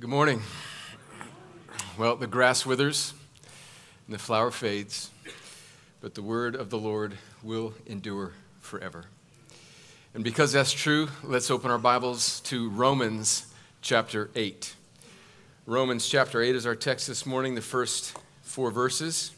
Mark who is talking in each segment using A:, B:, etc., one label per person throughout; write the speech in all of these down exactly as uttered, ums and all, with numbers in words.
A: Good morning. Well, the grass withers and the flower fades, but the word of the Lord will endure forever. And because that's true, let's open our Bibles to Romans chapter eight. Romans chapter eight is our text this morning, the first four verses.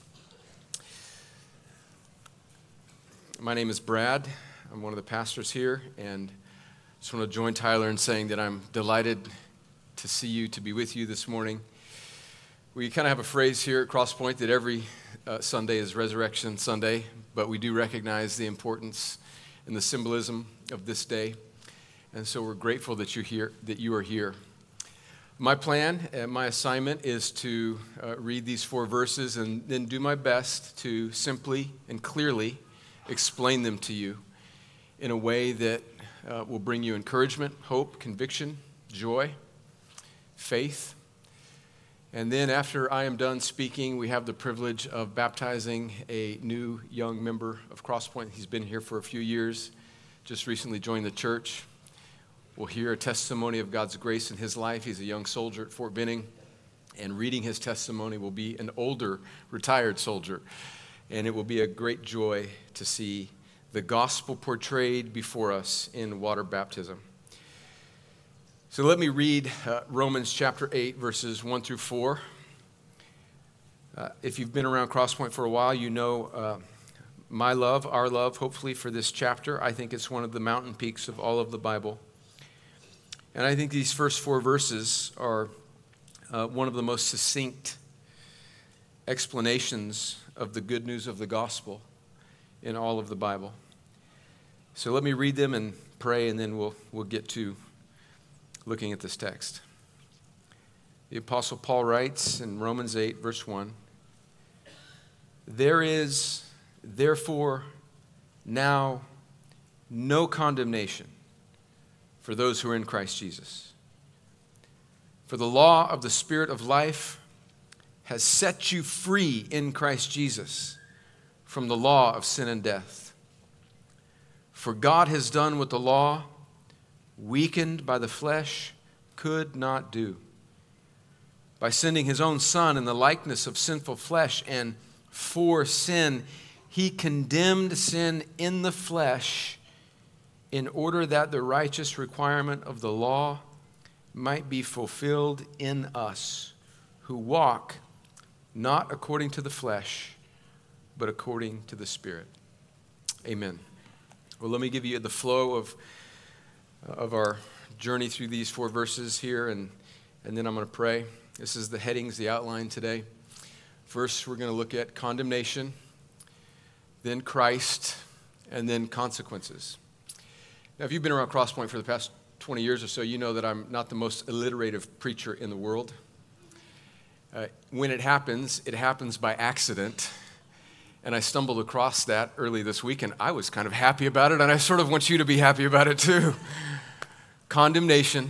A: My name is Brad. I'm one of the pastors here, and I just want to join Tyler in saying that I'm delighted to see you, to be with you this morning. We kind of have a phrase here at Crosspoint that every uh, Sunday is Resurrection Sunday, but we do recognize the importance and the symbolism of this day, and so we're grateful that you're here, that you are here. My plan and my assignment is to uh, read these four verses and then do my best to simply and clearly explain them to you in a way that uh, will bring you encouragement, hope, conviction, joy, faith. And then after I am done speaking, we have the privilege of baptizing a new young member of Crosspoint. He's been here for a few years, just recently joined the church. We'll hear a testimony of God's grace in his life. He's a young soldier at Fort Benning, and reading his testimony will be an older, retired soldier. And it will be a great joy to see the gospel portrayed before us in water baptism. So let me read uh, Romans chapter eight, verses one through four. Uh, if you've been around Crosspoint for a while, you know uh, my love, our love, hopefully, for this chapter. I think it's one of the mountain peaks of all of the Bible. And I think these first four verses are uh, one of the most succinct explanations of the good news of the gospel in all of the Bible. So let me read them and pray, and then we'll we'll get to looking at this text. The Apostle Paul writes in Romans eight, verse one, "There is, therefore, now no condemnation for those who are in Christ Jesus. For the law of the Spirit of life has set you free in Christ Jesus from the law of sin and death. For God has done what the law, weakened by the flesh, could not do. By sending his own Son in the likeness of sinful flesh, and for sin, he condemned sin in the flesh in order that the righteous requirement of the law might be fulfilled in us, who walk not according to the flesh, but according to the Spirit." Amen. Well, let me give you the flow of of our journey through these four verses here, and, and then I'm going to pray. This is the headings, the outline today. First, we're going to look at condemnation, then Christ, and then consequences. Now, if you've been around Crosspoint for the past twenty years or so, you know that I'm not the most alliterative preacher in the world. Uh, when it happens, it happens by accident. And I stumbled across that early this week, and I was kind of happy about it, and I sort of want you to be happy about it too. Condemnation,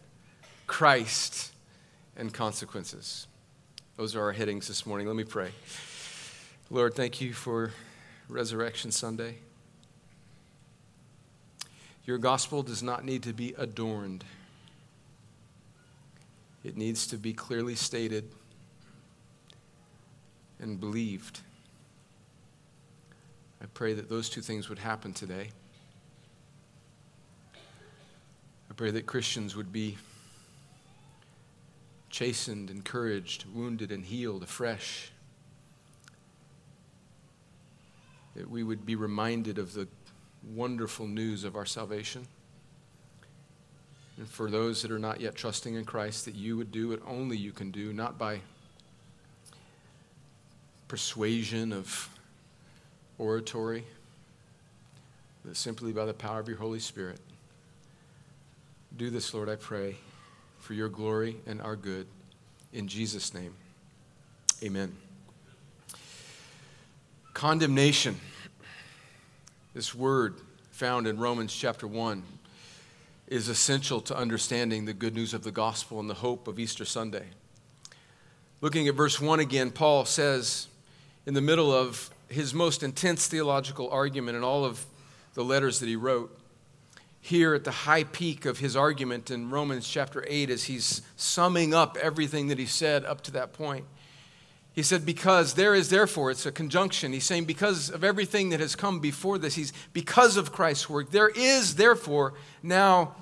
A: Christ, and consequences. Those are our headings this morning. Let me pray. Lord, thank you for Resurrection Sunday. Your gospel does not need to be adorned. It needs to be clearly stated and believed. I pray that those two things would happen today. I pray that Christians would be chastened, encouraged, wounded, and healed afresh. That we would be reminded of the wonderful news of our salvation. And for those that are not yet trusting in Christ, that you would do what only you can do, not by persuasion of oratory, but simply by the power of your Holy Spirit. Do this, Lord, I pray, for your glory and our good. In Jesus' name, amen. Condemnation. This word found in Romans chapter one is essential to understanding the good news of the gospel and the hope of Easter Sunday. Looking at verse one again, Paul says, in the middle of his most intense theological argument in all of the letters that he wrote, here at the high peak of his argument in Romans chapter eight as he's summing up everything that he said up to that point. He said, because there is therefore, it's a conjunction. He's saying because of everything that has come before this, he's because of Christ's work, there is therefore now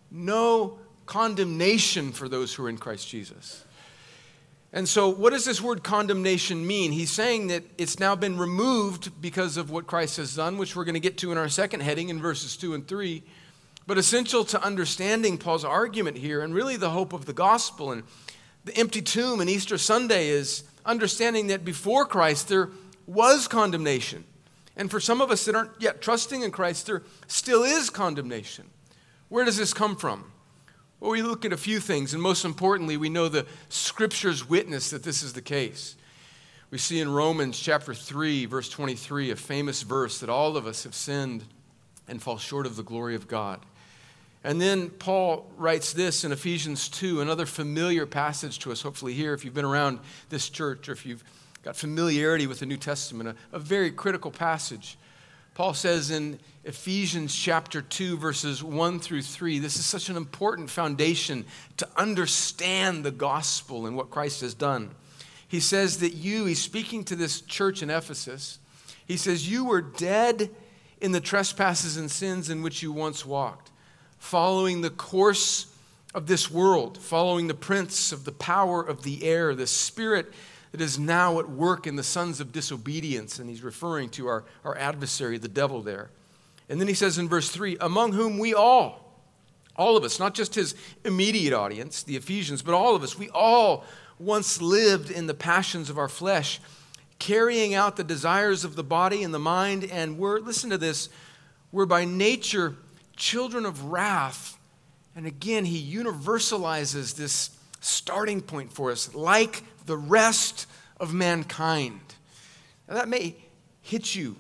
A: no condemnation for those who are in Christ Jesus. And so what does this word condemnation mean? He's saying that it's now been removed because of what Christ has done, which we're going to get to in our second heading in verses two and three. But essential to understanding Paul's argument here, and really the hope of the gospel and the empty tomb and Easter Sunday, is understanding that before Christ there was condemnation. And for some of us that aren't yet trusting in Christ, there still is condemnation. Where does this come from? Well, we look at a few things, and most importantly, we know the Scripture's witness that this is the case. We see in Romans chapter three, verse twenty-three, a famous verse that all of us have sinned and fall short of the glory of God. And then Paul writes this in Ephesians two, another familiar passage to us, hopefully here, if you've been around this church or if you've got familiarity with the New Testament, a, a very critical passage. Paul says in Ephesians chapter two, verses one through three, this is such an important foundation to understand the gospel and what Christ has done. He says that you, he's speaking to this church in Ephesus, he says, you were dead in the trespasses and sins in which you once walked, following the course of this world, following the prince of the power of the air, the spirit that is now at work in the sons of disobedience. And he's referring to our, our adversary, the devil there. And then he says in verse three, among whom we all, all of us, not just his immediate audience, the Ephesians, but all of us, we all once lived in the passions of our flesh, carrying out the desires of the body and the mind, and we're, listen to this, we're by nature children of wrath. And again, he universalizes this starting point for us, like the rest of mankind. Now that may hit you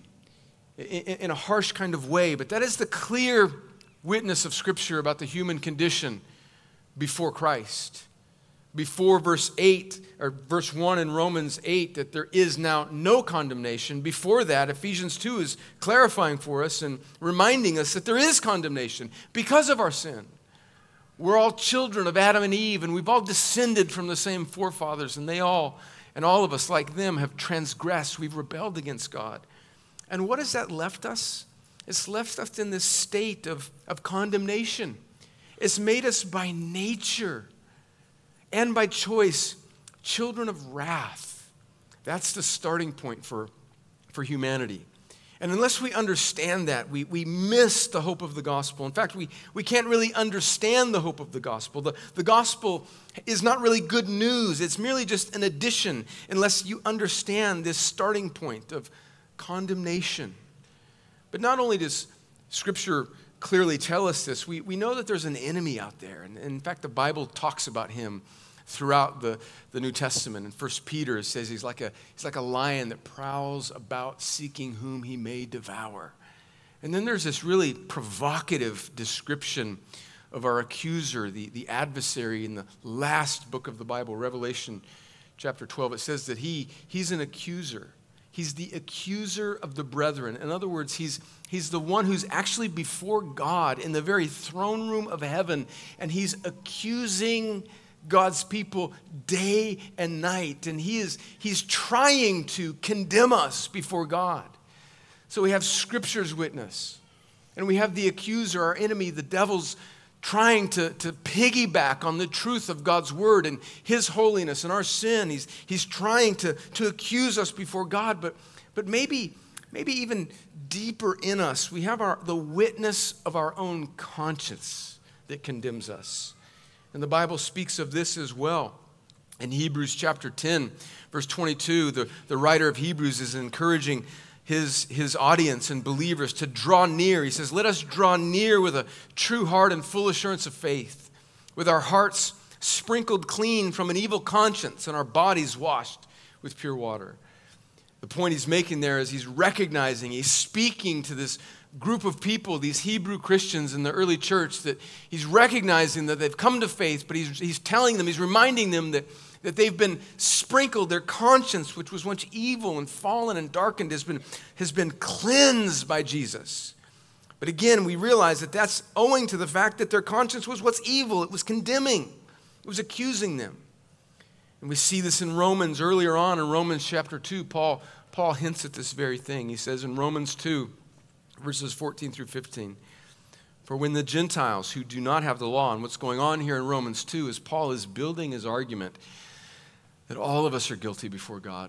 A: in a harsh kind of way, but that is the clear witness of Scripture about the human condition before Christ. Before verse eight, or verse one in Romans eight, that there is now no condemnation. Before that, Ephesians two is clarifying for us and reminding us that there is condemnation because of our sin. We're all children of Adam and Eve, and we've all descended from the same forefathers, and they all, and all of us like them, have transgressed. We've rebelled against God. And what has that left us? It's left us in this state of, of condemnation. It's made us by nature and by choice children of wrath. That's the starting point for, for humanity. And unless we understand that, we, we miss the hope of the gospel. In fact, we, we can't really understand the hope of the gospel. The, the gospel is not really good news. It's merely just an addition unless you understand this starting point of condemnation. But not only does Scripture clearly tell us this, we, we know that there's an enemy out there. And, and in fact, the Bible talks about him throughout the, the New Testament. In First Peter, it says he's like a he's like a lion that prowls about seeking whom he may devour. And then there's this really provocative description of our accuser, the, the adversary, in the last book of the Bible, Revelation chapter twelve. It says that he he's an accuser. He's the accuser of the brethren. In other words, he's he's the one who's actually before God in the very throne room of heaven, and he's accusing God's people day and night, and he is he's trying to condemn us before God. So we have Scripture's witness, and we have the accuser, our enemy, the devil's trying to, to piggyback on the truth of God's word and his holiness and our sin. He's, he's trying to, to accuse us before God, but, but maybe, maybe even deeper in us, we have our, the witness of our own conscience that condemns us. And the Bible speaks of this as well. In Hebrews chapter ten, verse twenty-two, the, the writer of Hebrews is encouraging his, his audience and believers to draw near. He says, let us draw near with a true heart and full assurance of faith, with our hearts sprinkled clean from an evil conscience and our bodies washed with pure water. The point he's making there is he's recognizing, he's speaking to this group of people, these Hebrew Christians in the early church, that he's recognizing that they've come to faith, but he's, he's telling them, he's reminding them that, that they've been sprinkled, their conscience, which was once evil and fallen and darkened, has been, has been cleansed by Jesus. But again, we realize that that's owing to the fact that their conscience was what's evil. It was condemning. It was accusing them. And we see this in Romans earlier on in Romans chapter two. Paul, Paul hints at this very thing. He says in Romans two, verses fourteen through fifteen, for when the Gentiles who do not have the law, and what's going on here in Romans two is Paul is building his argument that all of us are guilty before God.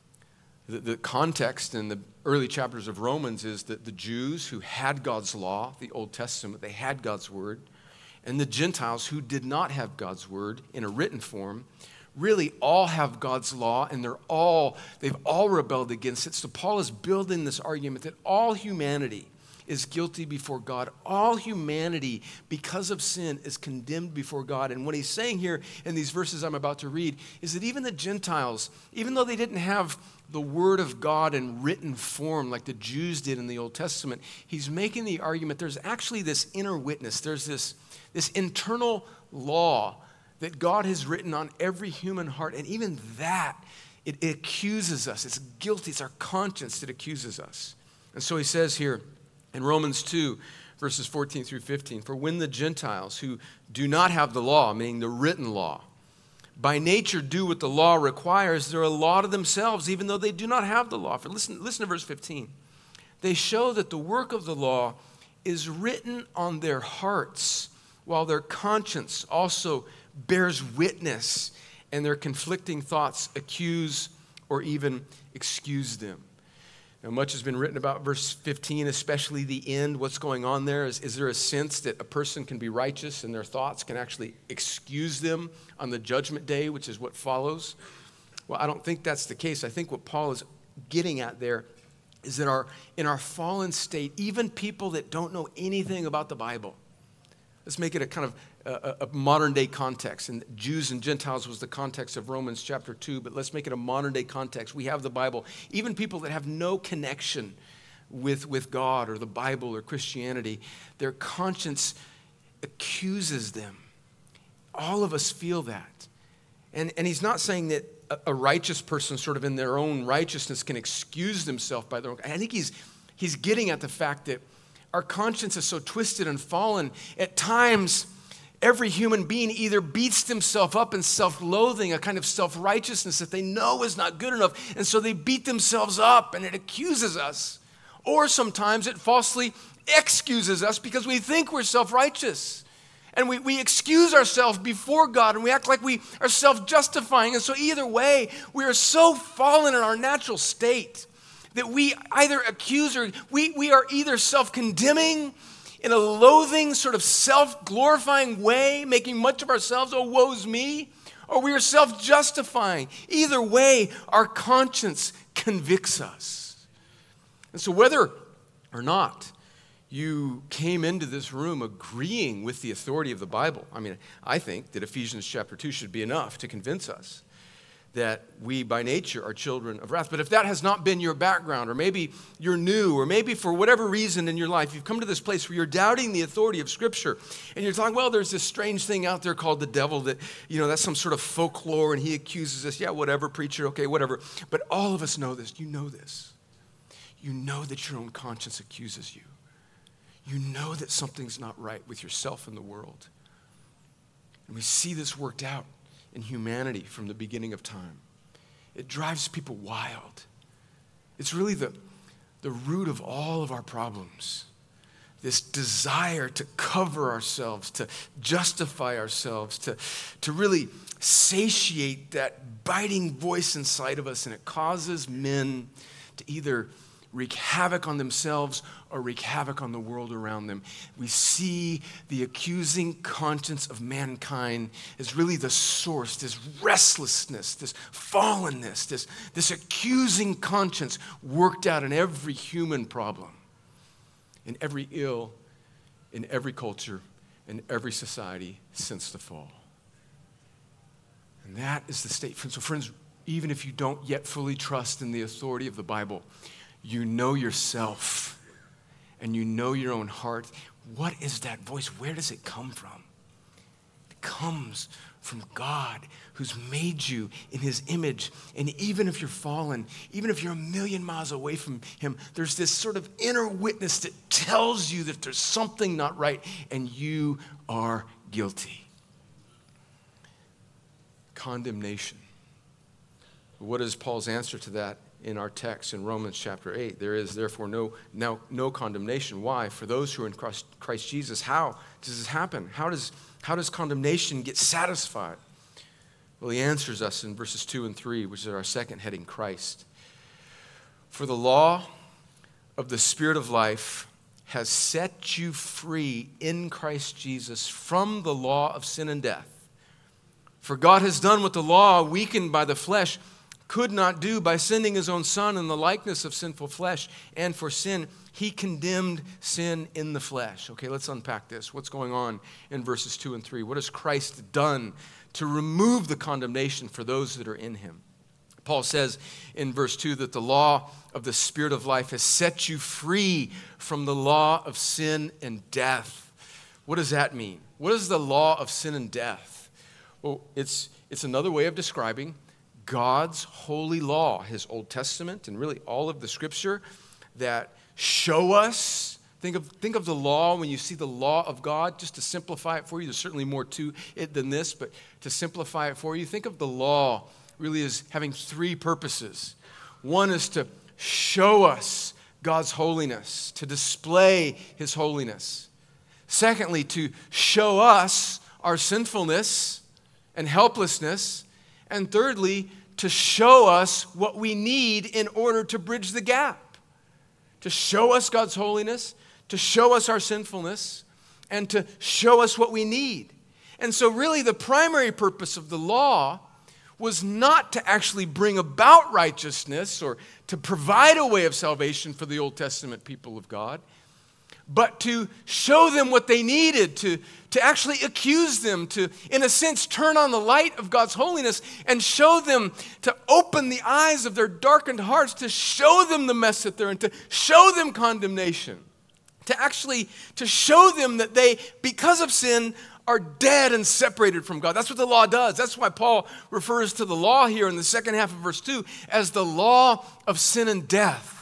A: The, the context in the early chapters of Romans is that the Jews who had God's law, the Old Testament, they had God's word, and the Gentiles who did not have God's word in a written form, really all have God's law, and they're all, they've all rebelled against it. So Paul is building this argument that all humanity is guilty before God. All humanity, because of sin, is condemned before God. And what he's saying here in these verses I'm about to read is that even the Gentiles, even though they didn't have the word of God in written form like the Jews did in the Old Testament, he's making the argument there's actually this inner witness. There's this, this internal law that God has written on every human heart. And even that, it, it accuses us. It's guilty. It's our conscience that accuses us. And so he says here, in Romans two, verses fourteen through fifteen, for when the Gentiles who do not have the law, meaning the written law, by nature do what the law requires, they're a law to themselves, even though they do not have the law. For listen, listen to verse fifteen. They show that the work of the law is written on their hearts, while their conscience also bears witness, and their conflicting thoughts accuse or even excuse them. Now, much has been written about verse fifteen, especially the end. What's going on there? Is, is there a sense that a person can be righteous and their thoughts can actually excuse them on the judgment day, which is what follows? Well, I don't think that's the case. I think what Paul is getting at there is that our, in our fallen state, even people that don't know anything about the Bible, let's make it a kind of a, a modern day context. And Jews and Gentiles was the context of Romans chapter two, but let's make it a modern day context. We have the Bible. Even people that have no connection with, with God or the Bible or Christianity, their conscience accuses them. All of us feel that. And, and he's not saying that a, a righteous person sort of in their own righteousness can excuse themselves by their own. I think he's, he's getting at the fact that our conscience is so twisted and fallen. At times, every human being either beats themselves up in self-loathing, a kind of self-righteousness that they know is not good enough, and so they beat themselves up and it accuses us. Or sometimes it falsely excuses us because we think we're self-righteous. And we, we excuse ourselves before God and we act like we are self-justifying. And so either way, we are so fallen in our natural state that we either accuse or we, we are either self-condemning in a loathing, sort of self-glorifying way, making much of ourselves, oh, woe's me, or we are self-justifying. Either way, our conscience convicts us. And so whether or not you came into this room agreeing with the authority of the Bible, I mean, I think that Ephesians chapter two should be enough to convince us that we by nature are children of wrath. But if that has not been your background, or maybe you're new, or maybe for whatever reason in your life, you've come to this place where you're doubting the authority of Scripture, and you're talking, well, there's this strange thing out there called the devil that, you know, that's some sort of folklore, and he accuses us, yeah, whatever, preacher, okay, whatever. But all of us know this. You know this. You know that your own conscience accuses you. You know that something's not right with yourself and the world. And we see this worked out in humanity from the beginning of time. It drives people wild. It's really the, the root of all of our problems. This desire to cover ourselves, to justify ourselves, to, to really satiate that biting voice inside of us, and it causes men to either wreak havoc on themselves or wreak havoc on the world around them. We see the accusing conscience of mankind as really the source, this restlessness, this fallenness, this, this accusing conscience worked out in every human problem, in every ill, in every culture, in every society since the fall. And that is the state. So friends, even if you don't yet fully trust in the authority of the Bible, you know yourself and you know your own heart. What is that voice? Where does it come from? It comes from God, who's made you in his image. And even if you're fallen, even if you're a million miles away from him, there's this sort of inner witness that tells you that there's something not right and you are guilty. Condemnation. What is Paul's answer to that in our text in Romans chapter eight? There is therefore no, no, no condemnation. Why? For those who are in Christ, Christ Jesus. How does this happen? How does, how does condemnation get satisfied? Well, he answers us in verses two and three, which is our second heading, Christ. For the law of the Spirit of life has set you free in Christ Jesus from the law of sin and death. For God has done what the law, weakened by the flesh, could not do by sending his own Son in the likeness of sinful flesh. And for sin, he condemned sin in the flesh. Okay, let's unpack this. What's going on in verses two and three? What has Christ done to remove the condemnation for those that are in him? Paul says in verse two that the law of the Spirit of life has set you free from the law of sin and death. What does that mean? What is the law of sin and death? Well, it's, it's another way of describing God's holy law, his Old Testament, and really all of the Scripture that show us. Think of, think of the law when you see the law of God, just to simplify it for you. There's certainly more to it than this, but to simplify it for you, think of the law really as having three purposes. One is to show us God's holiness, to display his holiness. Secondly, to show us our sinfulness and helplessness. And thirdly, to show us what we need in order to bridge the gap. To show us God's holiness, to show us our sinfulness, and to show us what we need. And so really the primary purpose of the law was not to actually bring about righteousness or to provide a way of salvation for the Old Testament people of God, but to show them what they needed, to, to actually accuse them, to, in a sense, turn on the light of God's holiness and show them, to open the eyes of their darkened hearts, to show them the mess that they're in, to show them condemnation, to actually, to show them that they, because of sin, are dead and separated from God. That's what the law does. That's why Paul refers to the law here in the second half of verse two as the law of sin and death.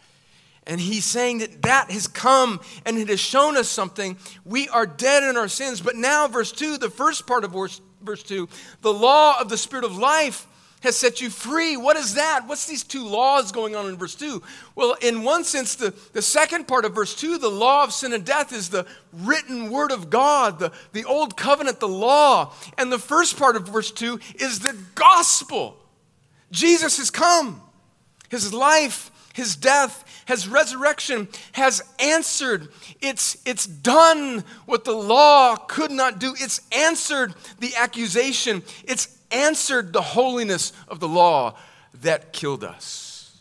A: And he's saying that that has come and it has shown us something. We are dead in our sins. But now, verse two, the first part of verse, verse two, the law of the Spirit of life has set you free. What is that? What's these two laws going on in verse two? Well, in one sense, the, the second part of verse two, the law of sin and death, is the written word of God, the, the old covenant, the law. And the first part of verse two is the gospel. Jesus has come. His life, his death, his resurrection has answered. It's, it's done what the law could not do. It's answered the accusation. It's answered the holiness of the law that killed us.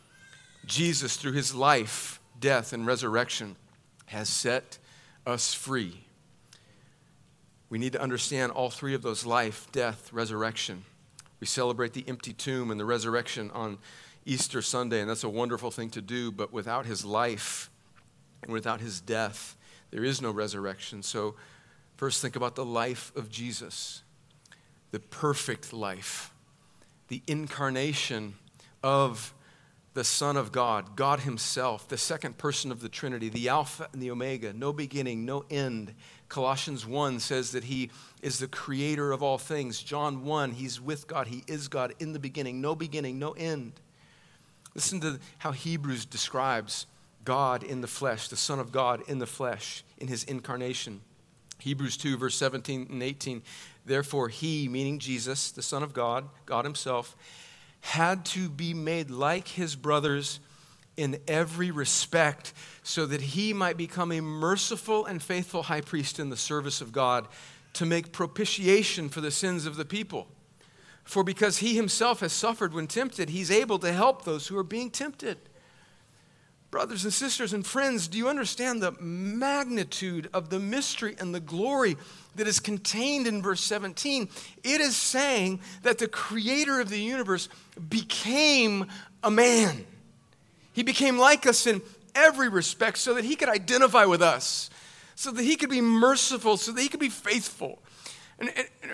A: Jesus, through his life, death, and resurrection, has set us free. We need to understand all three of those: life, death, resurrection. We celebrate the empty tomb and the resurrection on Easter Sunday, and that's a wonderful thing to do, but without his life and without his death, there is no resurrection. So first, think about the life of Jesus. The perfect life, the incarnation of the Son of God, God himself, the second person of the Trinity, the Alpha and the Omega, no beginning, no end. Colossians one says that he is the creator of all things. John one, he's with God, he is God in the beginning, no beginning, no end. Listen to how Hebrews describes God in the flesh, the Son of God in the flesh, in his incarnation. Hebrews two, verse seventeen and eighteen. Therefore he, meaning Jesus, the Son of God, God himself, had to be made like his brothers in every respect so that he might become a merciful and faithful high priest in the service of God to make propitiation for the sins of the people. For because he himself has suffered when tempted, he's able to help those who are being tempted. Brothers and sisters and friends, do you understand the magnitude of the mystery and the glory that is contained in verse seventeen? It is saying that the creator of the universe became a man. He became like us in every respect so that he could identify with us, so that he could be merciful, so that he could be faithful. And, and, and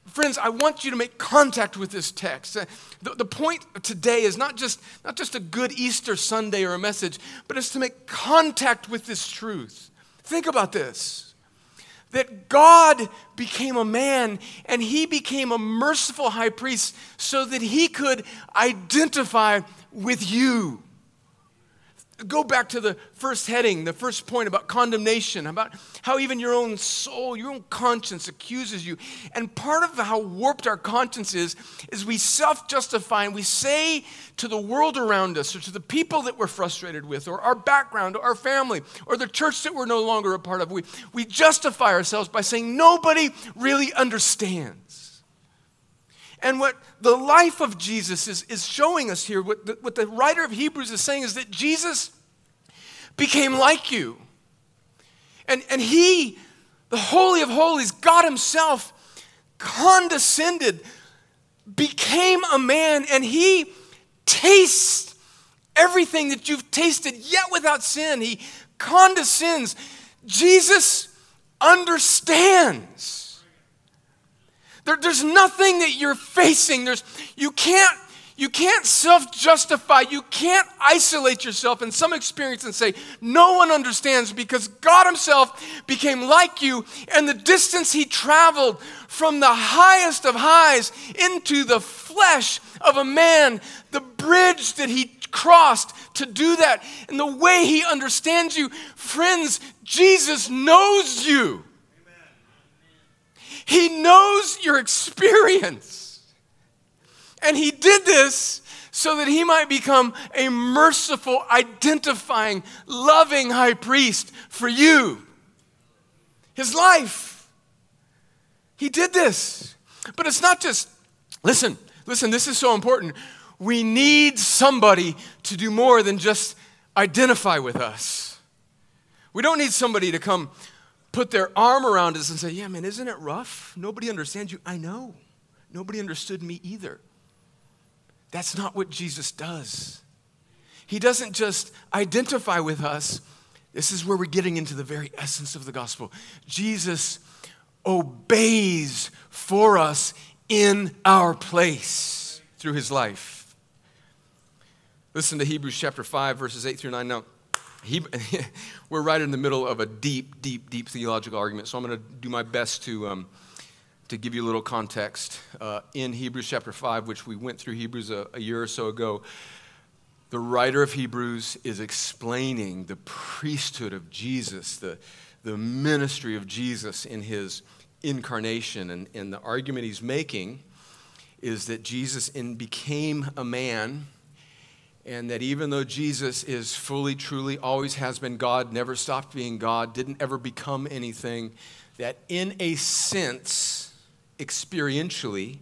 A: Friends, I want you to make contact with this text. Uh, The, the point today is not just, not just a good Easter Sunday or a message, but it's to make contact with this truth. Think about this. That God became a man and he became a merciful high priest so that he could identify with you. Go back to the first heading, the first point about condemnation, about how even your own soul, your own conscience accuses you. And part of how warped our conscience is, is we self-justify and we say to the world around us or to the people that we're frustrated with or our background or our family or the church that we're no longer a part of, we, we justify ourselves by saying nobody really understands. And what the life of Jesus is, is showing us here, what the, what the writer of Hebrews is saying is that Jesus became like you. And, and he, the Holy of Holies, God himself, condescended, became a man, and he tastes everything that you've tasted, yet without sin. He condescends. Jesus understands. There, there's nothing that you're facing. There's, you can't, you can't self-justify. You can't isolate yourself in some experience and say, no one understands, because God himself became like you, and the distance he traveled from the highest of highs into the flesh of a man, the bridge that he crossed to do that, and the way he understands you. Friends, Jesus knows you. He knows your experience. And he did this so that he might become a merciful, identifying, loving high priest for you. His life. He did this. But it's not just, listen, listen, this is so important. We need somebody to do more than just identify with us. We don't need somebody to come put their arm around us and say, yeah, man, isn't it rough? Nobody understands you. I know. Nobody understood me either. That's not what Jesus does. He doesn't just identify with us. This is where we're getting into the very essence of the gospel. Jesus obeys for us in our place through his life. Listen to Hebrews chapter five, verses eight through nine. Now, He, we're right in the middle of a deep, deep, deep theological argument, so I'm going to do my best to um, to give you a little context. Uh, in Hebrews chapter five, which we went through Hebrews a, a year or so ago, the writer of Hebrews is explaining the priesthood of Jesus, the, the ministry of Jesus in his incarnation, and, and the argument he's making is that Jesus in, became a man. And that even though Jesus is fully, truly, always has been God, never stopped being God, didn't ever become anything, that in a sense, experientially,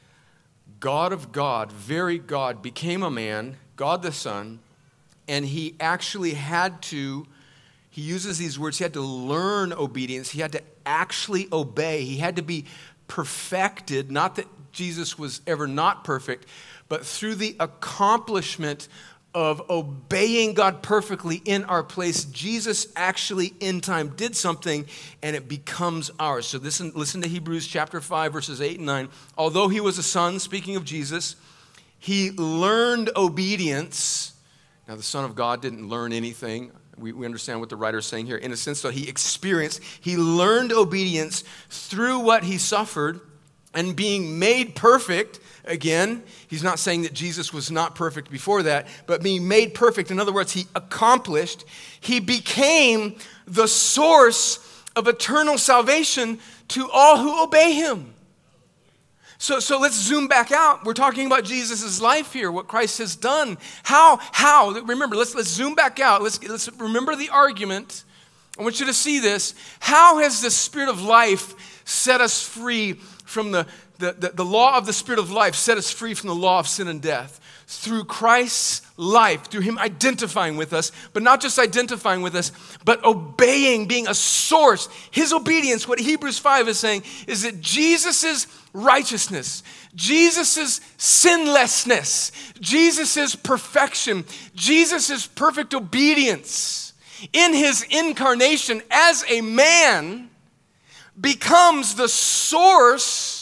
A: God of God, very God, became a man, God the Son, and he actually had to, he uses these words, he had to learn obedience, he had to actually obey, he had to be perfected, not that Jesus was ever not perfect, but through the accomplishment of obeying God perfectly in our place, Jesus actually in time did something, and it becomes ours. So listen, listen to Hebrews chapter five, verses eight and nine. Although he was a son, speaking of Jesus, he learned obedience. Now, the Son of God didn't learn anything. We, we understand what the writer is saying here. In a sense, though, he experienced, he learned obedience through what he suffered, and being made perfect. Again, he's not saying that Jesus was not perfect before that, but being made perfect, in other words, he accomplished, he became the source of eternal salvation to all who obey him. So, so let's zoom back out. We're talking about Jesus' life here, what Christ has done. How, how, remember, let's, let's zoom back out. Let's, let's remember the argument. I want you to see this. How has the Spirit of life set us free from the The, the, the law of the Spirit of life, set us free from the law of sin and death? Through Christ's life, through him identifying with us, but not just identifying with us, but obeying, being a source. His obedience, what Hebrews five is saying, is that Jesus' righteousness, Jesus' sinlessness, Jesus' perfection, Jesus' perfect obedience in his incarnation as a man becomes the source,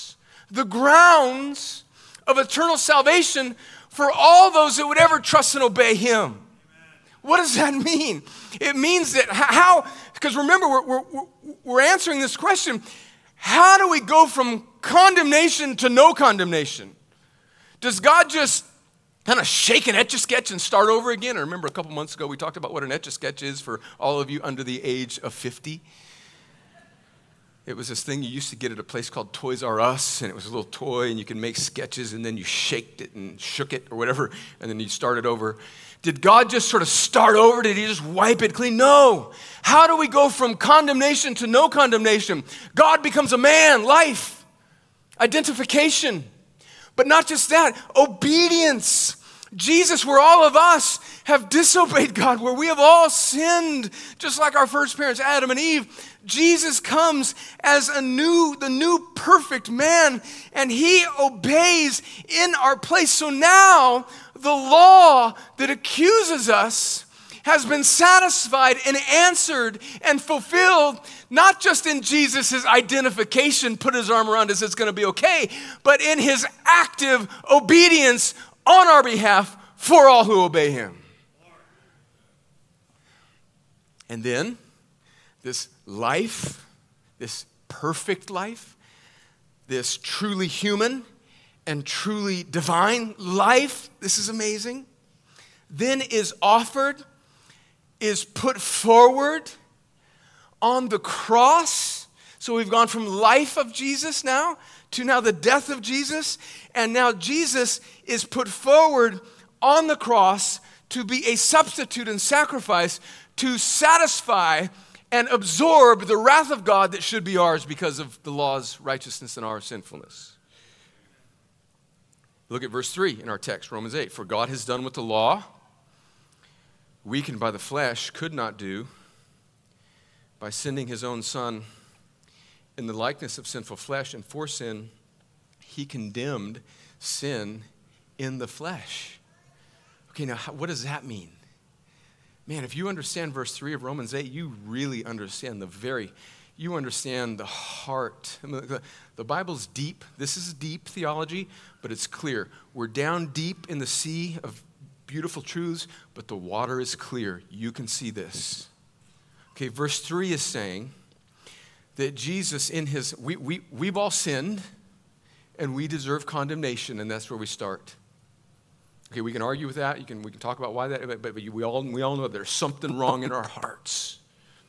A: the grounds of eternal salvation for all those that would ever trust and obey him. What does that mean? It means that how, because remember, we're, we're, we're answering this question, how do we go from condemnation to no condemnation? Does God just kind of shake an Etch-a-Sketch and start over again? I remember a couple months ago we talked about what an Etch-a-Sketch is for all of you under the age of fifty. It was this thing you used to get at a place called Toys R Us, and it was a little toy, and you could make sketches, and then you shaked it and shook it or whatever, and then you started over. Did God just sort of start over? Did he just wipe it clean? No. How do we go from condemnation to no condemnation? God becomes a man, life, identification. But not just that, obedience. Jesus, where all of us have disobeyed God, where we have all sinned, just like our first parents, Adam and Eve, Jesus comes as a new, the new perfect man, and he obeys in our place. So now the law that accuses us has been satisfied and answered and fulfilled, not just in Jesus' identification, put his arm around us, it's going to be okay, but in his active obedience on our behalf for all who obey him. And then this life, this perfect life, this truly human and truly divine life, this is amazing, then is offered, is put forward on the cross. So we've gone from life of Jesus now to now the death of Jesus, and now Jesus is put forward on the cross to be a substitute and sacrifice to satisfy and absorb the wrath of God that should be ours because of the law's righteousness and our sinfulness. Look at verse three in our text, Romans eight. For God has done what the law, weakened by the flesh, could not do by sending his own Son in the likeness of sinful flesh, and for sin, he condemned sin in the flesh. Okay, now what does that mean? Man, if you understand verse three of Romans eight, you really understand the very, you understand the heart. I mean, the, the Bible's deep. This is deep theology, but it's clear. We're down deep in the sea of beautiful truths, but the water is clear. You can see this. Okay, verse three is saying that Jesus in his, we, we, we've all sinned, and we deserve condemnation, and that's where we start. Okay, we can argue with that. You can, we can talk about why that, but, but we, all, we all know there's something wrong in our hearts.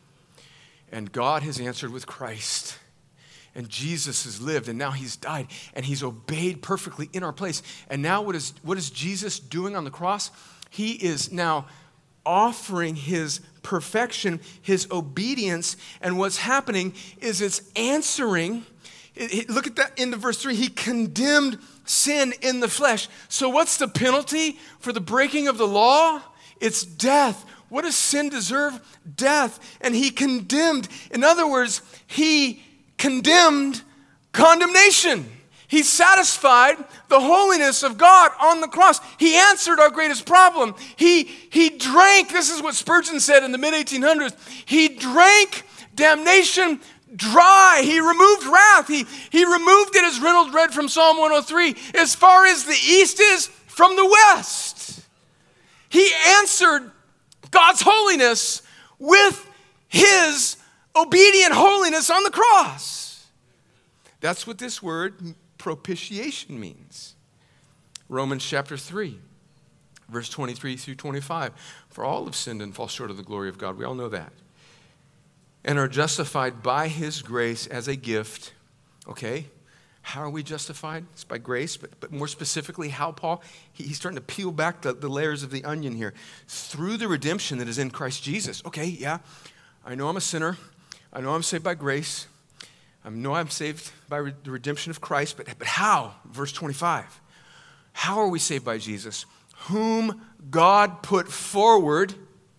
A: And God has answered with Christ. And Jesus has lived, and now he's died, and he's obeyed perfectly in our place. And now what is, what is Jesus doing on the cross? He is now offering his perfection, his obedience, and what's happening is it's answering. It, it, look at that in the verse three. He condemned sin in the flesh. So what's the penalty for the breaking of the law? It's death. What does sin deserve? Death. And he condemned. In other words, he condemned condemnation. He satisfied the holiness of God on the cross. He answered our greatest problem. He, he drank, this is what Spurgeon said in the mid eighteen hundreds, he drank damnation dry. He removed wrath. He, he removed it, as Reynolds read from Psalm one oh three, as far as the east is from the west. He answered God's holiness with his obedient holiness on the cross. That's what this word propitiation means. Romans chapter three, verse twenty-three through twenty-five. For all have sinned and fall short of the glory of God. We all know that. And are justified by his grace as a gift. Okay, how are we justified? It's by grace, but, but more specifically, how, Paul? He, he's starting to peel back the, the layers of the onion here. Through the redemption that is in Christ Jesus. Okay, yeah, I know I'm a sinner. I know I'm saved by grace. I know I'm saved by re- the redemption of Christ, but, but how? Verse twenty-five. How are we saved by Jesus? Whom God put forward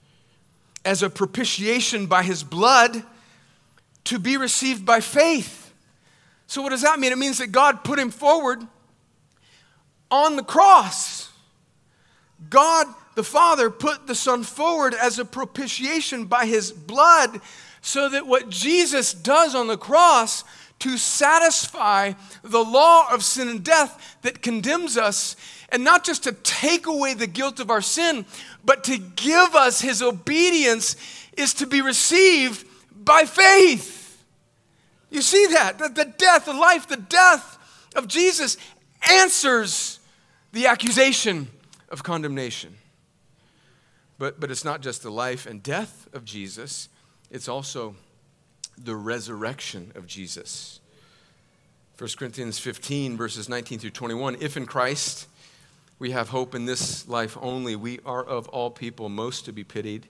A: as a propitiation by his blood to be received by faith. So what does that mean? It means that God put him forward on the cross. God, the Father, put the Son forward as a propitiation by his blood so that what Jesus does on the cross to satisfy the law of sin and death that condemns us, and not just to take away the guilt of our sin, but to give us his obedience is to be received by faith. You see that? The, the death, the life, the death of Jesus answers the accusation of condemnation. But, but it's not just the life and death of Jesus, it's also the resurrection of Jesus. First Corinthians fifteen, verses nineteen through twenty-one, if in Christ we have hope in this life only, we are of all people most to be pitied.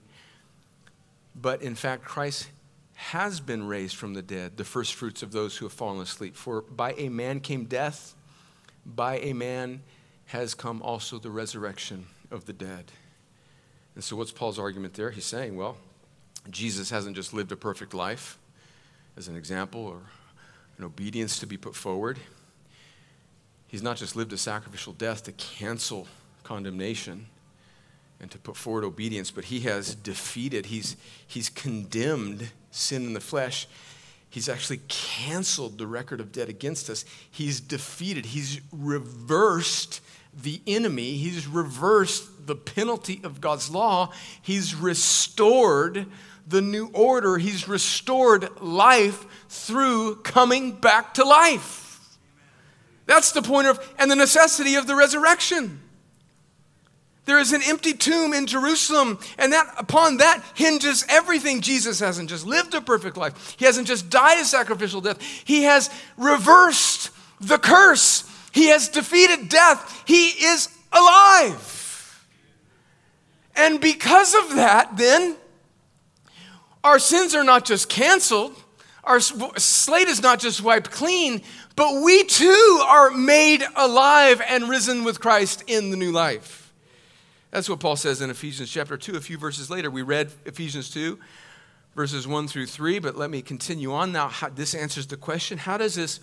A: But in fact, Christ has been raised from the dead, the first fruits of those who have fallen asleep. For by a man came death, by a man has come also the resurrection of the dead. And so what's Paul's argument there? He's saying, well, Jesus hasn't just lived a perfect life as an example or an obedience to be put forward. He's not just lived a sacrificial death to cancel condemnation and to put forward obedience, but he has defeated, he's, he's condemned sin in the flesh. He's actually canceled the record of debt against us. He's defeated, he's reversed the enemy. He's reversed the penalty of God's law. He's restored the new order. He's restored life through coming back to life. That's the point of, and the necessity of the resurrection. There is an empty tomb in Jerusalem, and that upon that hinges everything. Jesus hasn't just lived a perfect life. He hasn't just died a sacrificial death. He has reversed the curse. He has defeated death. He is alive. And because of that, then, our sins are not just canceled. Our slate is not just wiped clean, but we too are made alive and risen with Christ in the new life. That's what Paul says in Ephesians chapter two. A few verses later, we read Ephesians two, verses one through three, but let me continue on now. How, this answers the question, how does this,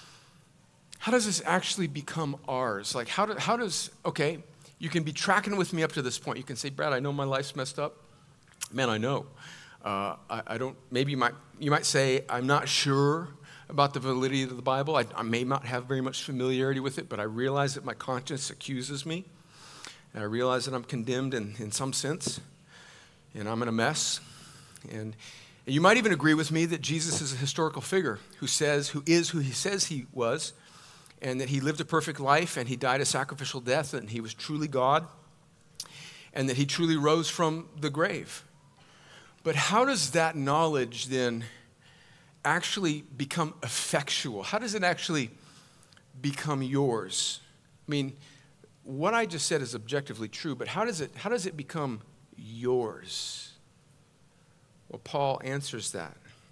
A: how does this actually become ours? Like, how, do, how does, okay, you can be tracking with me up to this point. You can say, Brad, I know my life's messed up. Man, I know. Uh, I, I don't, maybe you might, you might say, I'm not sure about the validity of the Bible. I, I may not have very much familiarity with it, but I realize that my conscience accuses me. And I realize that I'm condemned in, in some sense, and I'm in a mess. And, and you might even agree with me that Jesus is a historical figure who says, who is who he says he was, and that he lived a perfect life, and he died a sacrificial death, and he was truly God, and that he truly rose from the grave. But how does that knowledge then actually become effectual? How does it actually become yours? I mean, what I just said is objectively true, but how does it, how does it become yours? Well, Paul answers that.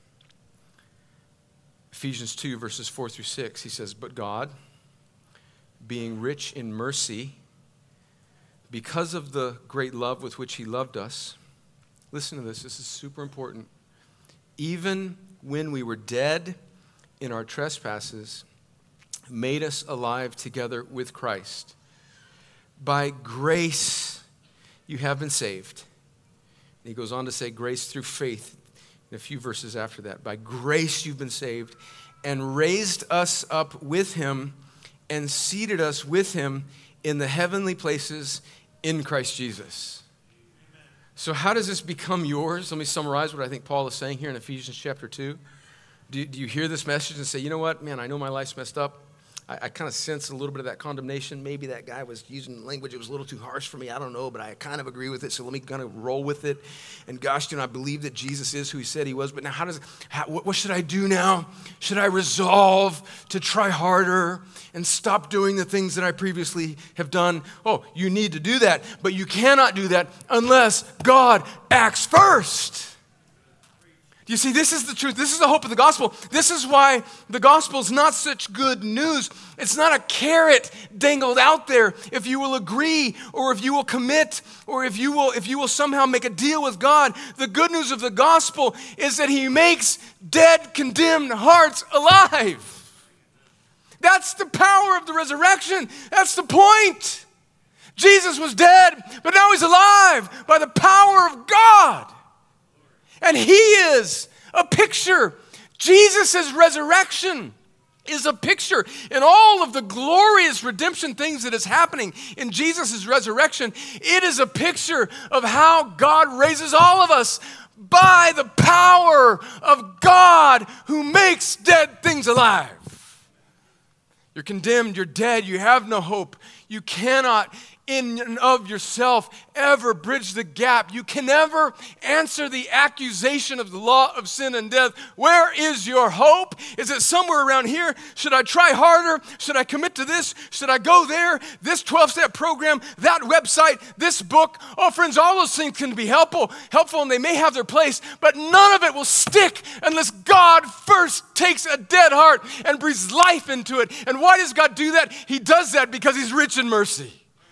A: Ephesians two, verses four through six, he says, but God, being rich in mercy, because of the great love with which he loved us, listen to this, this is super important. Even when we were dead in our trespasses, made us alive together with Christ. By grace you have been saved. And he goes on to say grace through faith in a few verses after that. By grace you've been saved, and raised us up with him and seated us with him in the heavenly places in Christ Jesus. So how does this become yours? Let me summarize what I think Paul is saying here in Ephesians chapter two. Do, do you hear this message and say, you know what, man, I know my life's messed up. I, I kind of sense a little bit of that condemnation. Maybe that guy was using language that was a little too harsh for me. I don't know, but I kind of agree with it. So let me kind of roll with it. And gosh, you know, I believe that Jesus is who he said he was. But now how does, how, what, what should I do now? Should I resolve to try harder and stop doing the things that I previously have done? Oh, you need to do that. But you cannot do that unless God acts first. You see, this is the truth. This is the hope of the gospel. This is why the gospel is not such good news. It's not a carrot dangled out there. If you will agree, or if you will commit, or if you will, if you will somehow make a deal with God, the good news of the gospel is that he makes dead, condemned hearts alive. That's the power of the resurrection. That's the point. Jesus was dead, but now he's alive by the power of God. And he is a picture Jesus' resurrection is a picture in all of the glorious redemption things that is happening in Jesus' resurrection. It is a picture of how God raises all of us by the power of God who makes dead things alive. You're condemned, you're dead, you have no hope. You cannot in and of yourself ever bridge the gap. You can never answer the accusation of the law of sin and death. Where is your hope? Is it somewhere around here? Should I try harder? Should I commit to this? Should I go there? This twelve-step program, that website, this book. Oh, friends, all those things can be helpful, helpful, and they may have their place, but none of it will stick unless God first takes a dead heart and breathes life into it. And why does God do that? He does that because he's rich in mercy.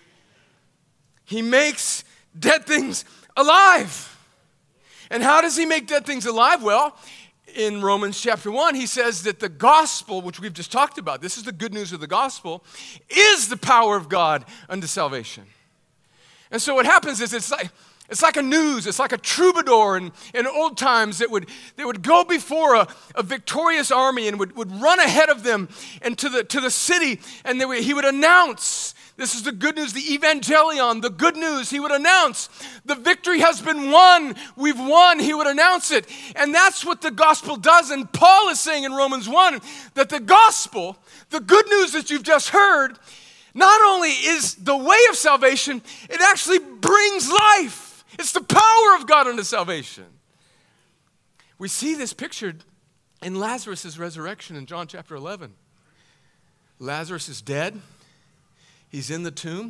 A: He makes dead things alive. And how does he make dead things alive? Well, in Romans chapter one, he says that the gospel, which we've just talked about, this is the good news of the gospel, is the power of God unto salvation. And so what happens is it's like, it's like a news, it's like a troubadour in, in old times that would, that would go before a, a victorious army and would, would run ahead of them and to the, to the city, and they would, he would announce, this is the good news, the evangelion, the good news. He would announce, the victory has been won. We've won. He would announce it. And that's what the gospel does. And Paul is saying in Romans one that the gospel, the good news that you've just heard, not only is the way of salvation, it actually brings life. It's the power of God unto salvation. We see this pictured in Lazarus' resurrection in John chapter eleven. Lazarus is dead. He's in the tomb.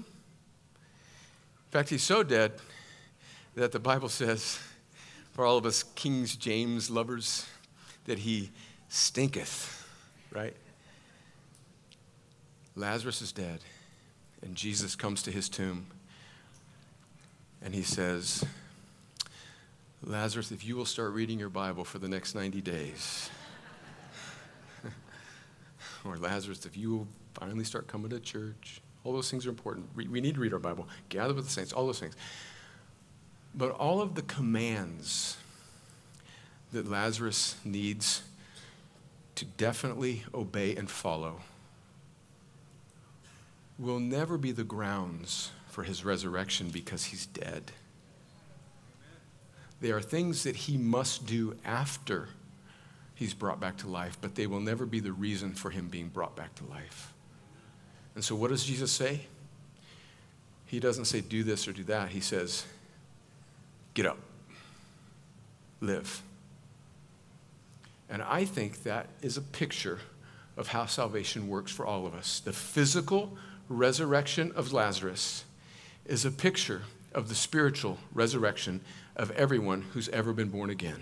A: In fact, he's so dead that the Bible says, for all of us King James lovers, that he stinketh, right? Lazarus is dead, and Jesus comes to his tomb, and he says, Lazarus, if you will start reading your Bible for the next ninety days, or Lazarus, if you will finally start coming to church, all those things are important. We, we need to read our Bible, gather with the saints, all those things. But all of the commands that Lazarus needs to definitely obey and follow will never be the grounds for his resurrection because he's dead. They are things that he must do after he's brought back to life, but they will never be the reason for him being brought back to life. And so what does Jesus say? He doesn't say do this or do that. He says, get up, live. And I think that is a picture of how salvation works for all of us. The physical resurrection of Lazarus is a picture of the spiritual resurrection of everyone who's ever been born again.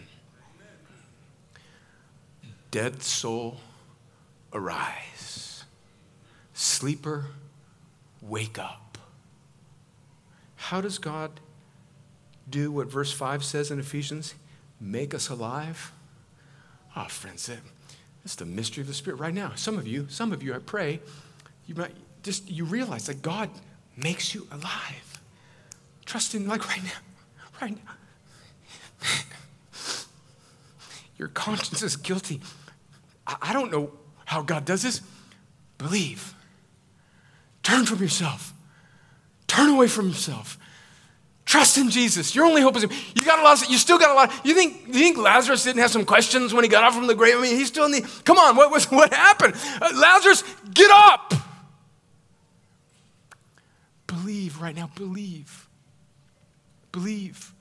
A: Dead soul, arise. Sleeper, wake up. How does God do what verse five says in Ephesians? Make us alive? Oh, friends, that's the mystery of the Spirit right now. Some of you, some of you, I pray, you might just, you realize that God makes you alive. Trust Him like right now, right now. Your conscience is guilty. I, I don't know how God does this. Believe. Turn from yourself. Turn away from yourself. Trust in Jesus. Your only hope is Him. You got a lot. Of, you still got a lot. You think? You think Lazarus didn't have some questions when he got out from the grave? I mean, he's still in the. Come on, what was what happened? Uh, Lazarus, get up. Believe right now. Believe. Believe.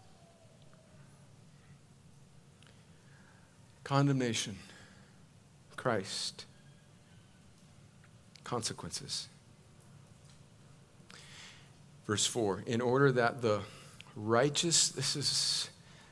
A: Condemnation. Christ. Consequences. Verse four, in order that the righteous, this is,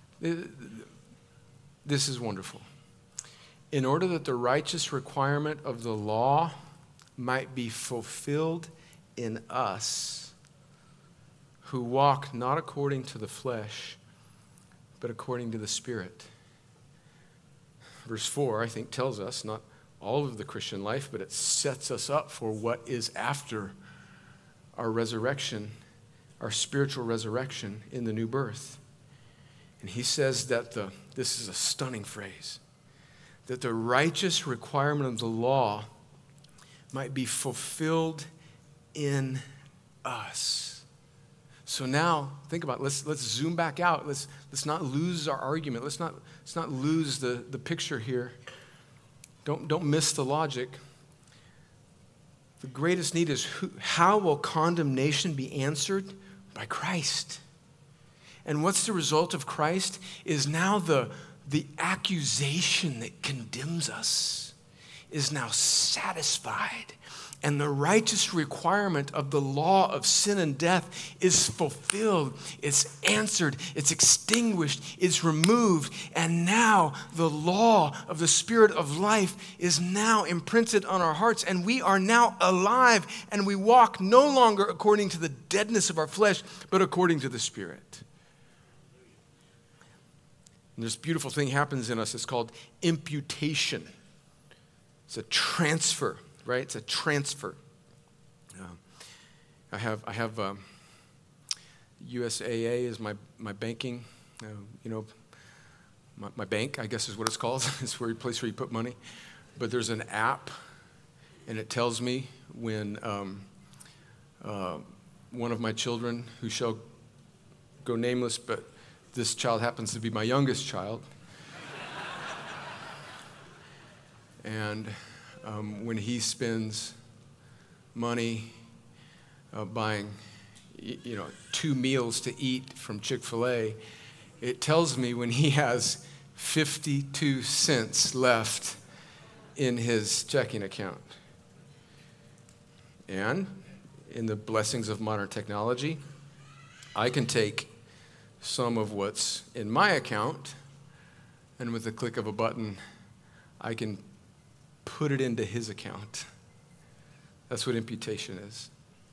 A: this is wonderful. In order that the righteous requirement of the law might be fulfilled in us, who walk not according to the flesh, but according to the Spirit. Verse four, I think, tells us not all of the Christian life, but it sets us up for what is after our resurrection, our spiritual resurrection in the new birth. And he says that the, this is a stunning phrase, that the righteous requirement of the law might be fulfilled in us. So now, think about it. Let's, let's zoom back out. Let's, let's not lose our argument. Let's not, let's not lose the, the picture here. Don't, don't miss the logic. The greatest need is who, how will condemnation be answered? By Christ. And what's the result of Christ is now the, the accusation that condemns us is now satisfied. And the righteous requirement of the law of sin and death is fulfilled. It's answered. It's extinguished. It's removed. And now the law of the Spirit of life is now imprinted on our hearts. And we are now alive. And we walk no longer according to the deadness of our flesh, but according to the Spirit. And this beautiful thing happens in us. It's called imputation. It's a transfer. Right? It's a transfer. Uh, I have I have um, U S A A is my my banking, uh, you know, my, my bank, I guess is what it's called. It's where a place where you put money. But there's an app, and it tells me when um, uh, one of my children, who shall go nameless, but this child happens to be my youngest child, and Um, when he spends money uh, buying, you know, two meals to eat from Chick-fil-A, it tells me when he has fifty-two cents left in his checking account. And in the blessings of modern technology, I can take some of what's in my account, and with the click of a button, I can put it into his account. That's what imputation is.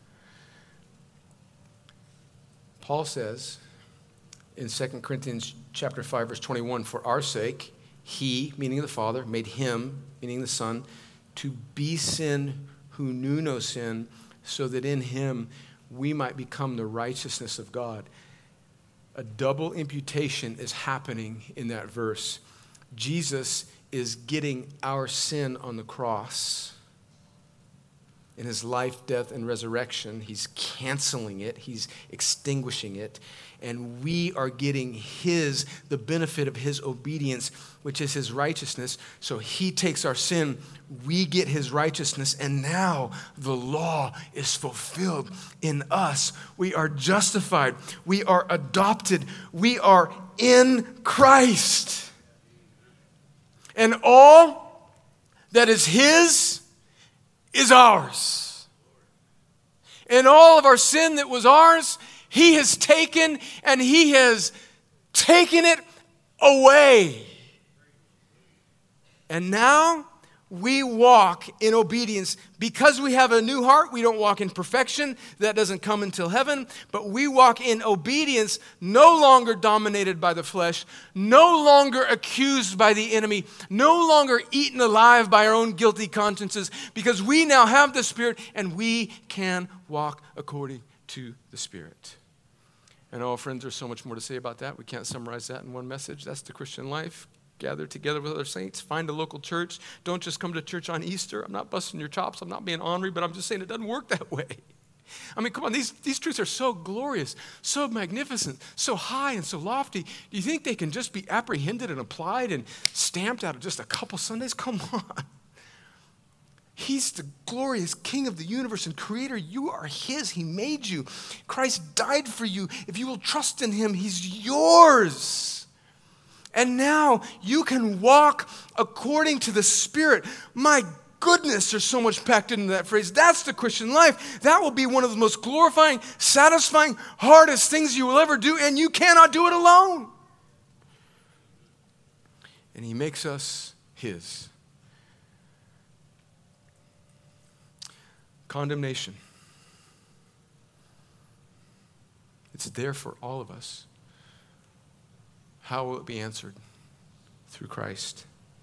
A: Paul says in Second Corinthians chapter five, verse twenty-one, for our sake, he, meaning the Father, made him, meaning the Son, to be sin who knew no sin, so that in him we might become the righteousness of God. A double imputation is happening in that verse. Jesus is getting our sin on the cross. In his life, death, and resurrection, he's canceling it. He's extinguishing it. And we are getting his, the benefit of his obedience, which is his righteousness. So he takes our sin, we get his righteousness, and now the law is fulfilled in us. We are justified. We are adopted. We are in Christ. And all that is his is ours. And all of our sin that was ours, he has taken, and he has taken it away. And now we walk in obedience. Because we have a new heart, we don't walk in perfection. That doesn't come until heaven. But we walk in obedience, no longer dominated by the flesh, no longer accused by the enemy, no longer eaten alive by our own guilty consciences, because we now have the Spirit and we can walk according to the Spirit. And oh, friends, there's so much more to say about that. We can't summarize that in one message. That's the Christian life. Gather together with other saints. Find a local church. Don't just come to church on Easter. I'm not busting your chops. I'm not being ornery, but I'm just saying it doesn't work that way. I mean, come on. These, these truths are so glorious, so magnificent, so high and so lofty. Do you think they can just be apprehended and applied and stamped out of just a couple Sundays? Come on. He's the glorious King of the universe and creator. You are his. He made you. Christ died for you. If you will trust in him, he's yours. And now you can walk according to the Spirit. My goodness, there's so much packed into that phrase. That's the Christian life. That will be one of the most glorifying, satisfying, hardest things you will ever do, and you cannot do it alone. And he makes us his. Condemnation. It's there for all of us. How will it be answered? Through Christ.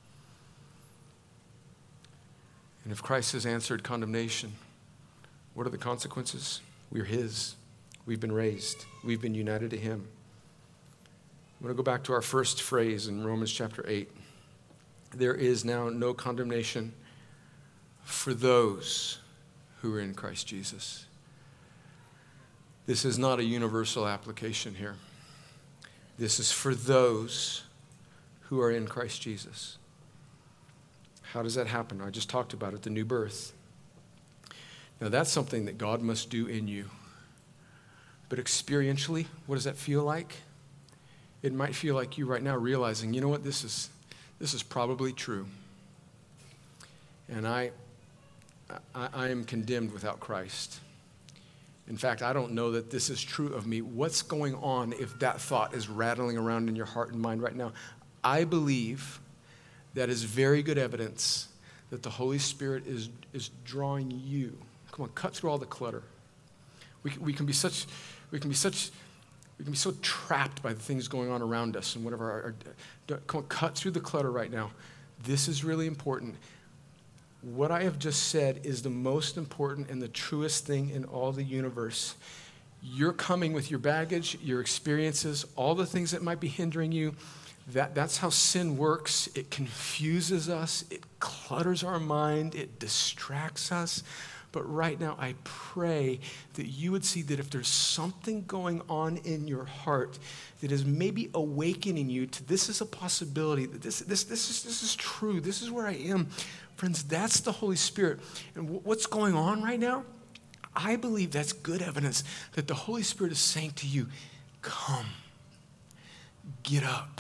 A: And if Christ has answered condemnation, what are the consequences? We're his. We've been raised. We've been united to him. I'm going to go back to our first phrase in Romans chapter eight. there is now no condemnation for those who are in Christ Jesus. This is not a universal application here. This is for those who are in Christ Jesus. How does that happen? I just talked about it, the new birth. Now that's something that God must do in you. But experientially, what does that feel like? It might feel like you right now realizing, you know what, this is this is probably true. And I, I, I am condemned without Christ. In fact, I don't know that this is true of me. What's going on if that thought is rattling around in your heart and mind right now? I believe that is very good evidence that the Holy Spirit is, is drawing you. Come on, cut through all the clutter. We can, we can be such, we can be such, we can be so trapped by the things going on around us and whatever. Our, our, come on, cut through the clutter right now. This is really important. What I have just said is the most important and the truest thing in all the universe. You're coming with your baggage, your experiences, all the things that might be hindering you. That, that's how sin works. It confuses us. It clutters our mind. It distracts us. But right now, I pray that you would see that if there's something going on in your heart that is maybe awakening you to this is a possibility, that this, this, this, is, this is true, this is where I am. Friends, that's the Holy Spirit. And w- what's going on right now? I believe that's good evidence that the Holy Spirit is saying to you, come, get up.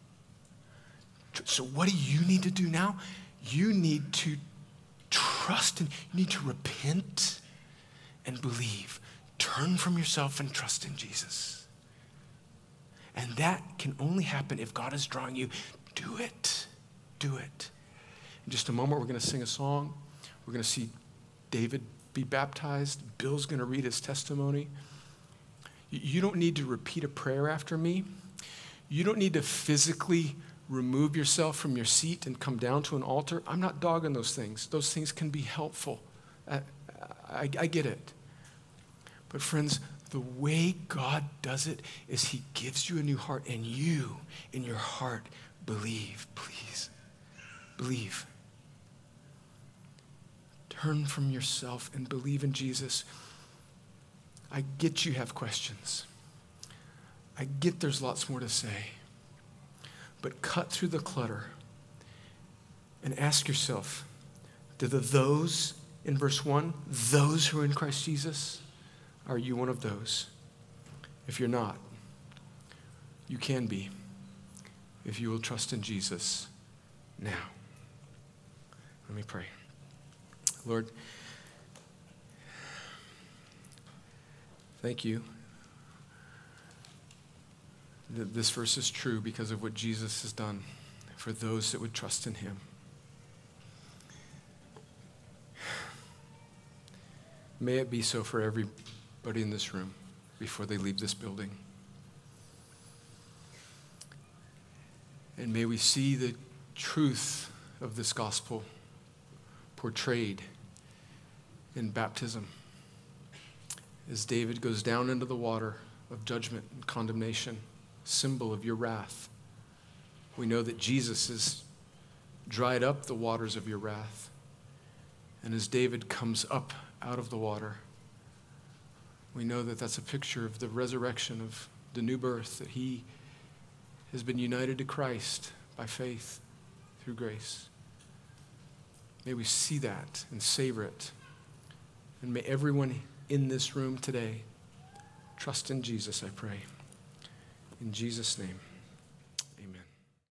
A: So what do you need to do now? You need to trust and you need to repent and believe. Turn from yourself and trust in Jesus. And that can only happen if God is drawing you. Do it. Do it. In just a moment, we're going to sing a song. We're going to see David be baptized. Bill's going to read his testimony. You don't need to repeat a prayer after me. You don't need to physically remove yourself from your seat and come down to an altar. I'm not dogging those things. Those things can be helpful. I, I, I get it. But friends, the way God does it is he gives you a new heart, and you, in your heart, believe. Please, believe. Turn from yourself and believe in Jesus. I get you have questions. I get there's lots more to say. But cut through the clutter and ask yourself, do the those in verse one, those who are in Christ Jesus, are you one of those? If you're not, you can be if you will trust in Jesus now. Let me pray. Lord, thank you that this verse is true because of what Jesus has done for those that would trust in him. May it be so for everybody in this room before they leave this building. And may we see the truth of this gospel portrayed in baptism as David goes down into the water of judgment and condemnation, symbol of your wrath. We know that Jesus has dried up the waters of your wrath. And as David comes up out of the water, we know that that's a picture of the resurrection of the new birth, that he has been united to Christ by faith through grace. May we see that and savor it. And may everyone in this room today trust in Jesus, I pray. In Jesus' name.